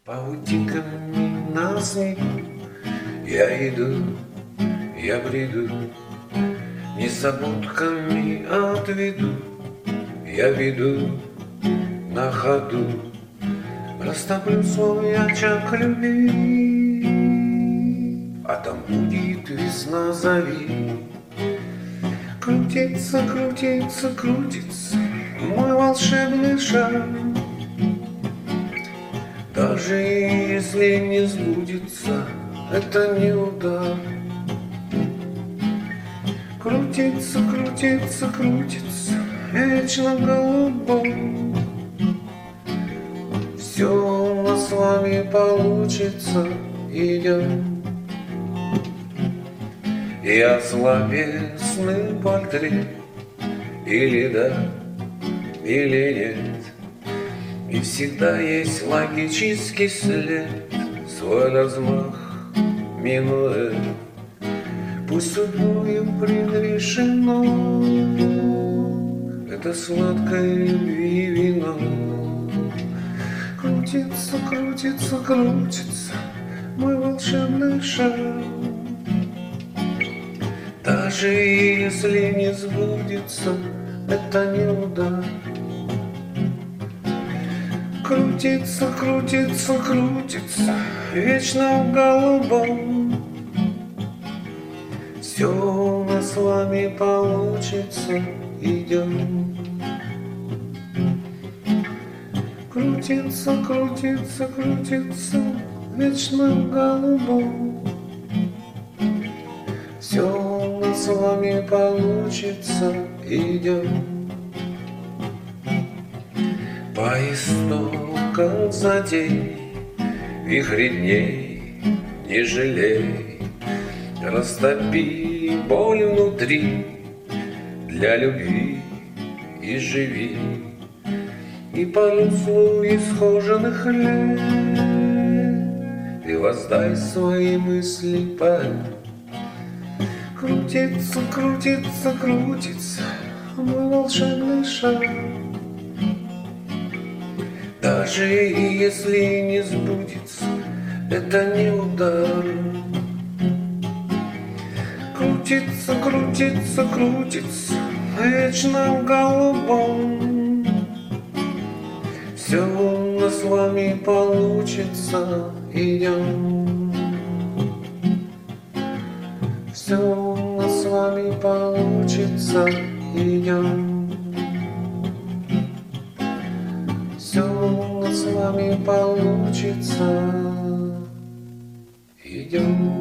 Паутинками на снегу я иду, я бреду, незабудками отведу, я веду на ходу, растоплю свой очаг любви, а там будет весна зови. Крутится, крутится, крутится мой волшебный шар. Даже если не сбудется, это не удар. Крутится, крутится, крутится, вечно голубом. Все у нас с вами получится, идем. Я словесный портрет, или да, или нет. И всегда есть логический след, свой размах минует. Пусть судьбою предрешено это сладкое любви вино. Крутится, крутится, крутится мой волшебный шар. Даже если не сбудется, это не удар. Крутится, крутится, крутится, вечно в голубом. Все у нас с вами получится, идем. Крутится, крутится, крутится, вечно в голубом. Все у нас с вами получится, идем. По истокам задей, вихри дней не жалей, растопи боль внутри для любви и живи. И по руслу исхоженных лет ты воздай свои мысли поэт. Крутится, крутится, крутится мой волшебный шар. Даже если не сбудется, это не удар. Крутится, крутится, крутится, вечно в голубом. Все у нас с вами получится, идем. Все у нас с вами получится, идем. Все у нас с вами получится, идем.